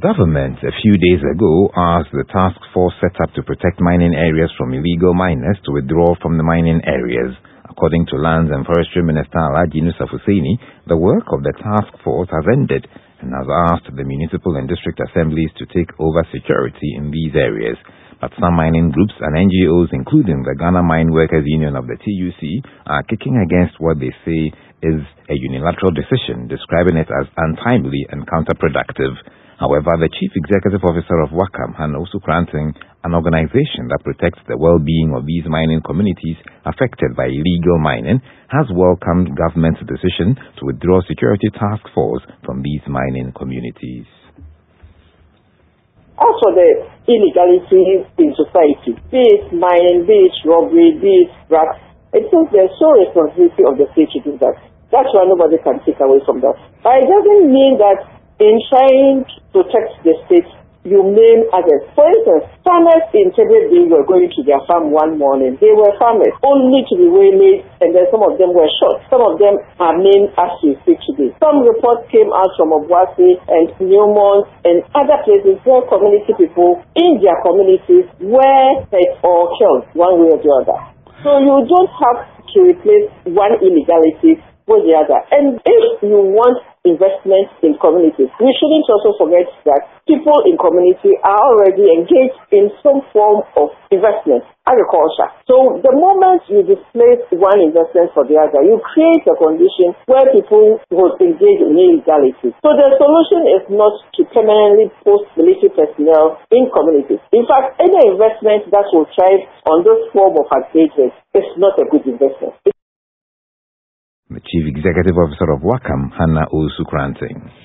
Government a few days ago asked the task force set up to protect mining areas from illegal miners to withdraw from the mining areas. According to Lands and Forestry Minister Alhaji Nusaf Hussaini, the work of the task force has ended and has asked the municipal and district assemblies to take over security in these areas. But some mining groups and NGOs, including the Ghana Mine Workers Union of the TUC, are kicking against what they say is a unilateral decision, describing it as untimely and counterproductive. However, the Chief Executive Officer of WACAM, Hannah Osu-Kranting, an organization that protects the well-being of these mining communities affected by illegal mining, has welcomed government's decision to withdraw security task force from these mining communities. As for the illegality in society, be it mining, be it robbery, be it drugs, it seems there's sole responsibility of the state to do that. That's why nobody can take away from that. But it doesn't mean that in trying to protect the state, you name others. For instance, farmers in Tebe were going to their farm one morning. They were farmers, only to be waylaid, and then some of them were shot. Some of them are named as we speak today. Some reports came out from Obuasi and Newmont and other places where community people in their communities were hurt or killed one way or the other. So you don't have to replace one illegality with the other. And if you want investment in communities, we shouldn't also forget that people in community are already engaged in some form of investment, agriculture. So the moment you displace one investment for the other, you create a condition where people will engage in illegality. So the solution is not to permanently post military personnel in communities. In fact, any investment that will thrive on this form of engagement is not a good investment. The Chief Executive Officer of WACAM, Hannah Osu-Kranting.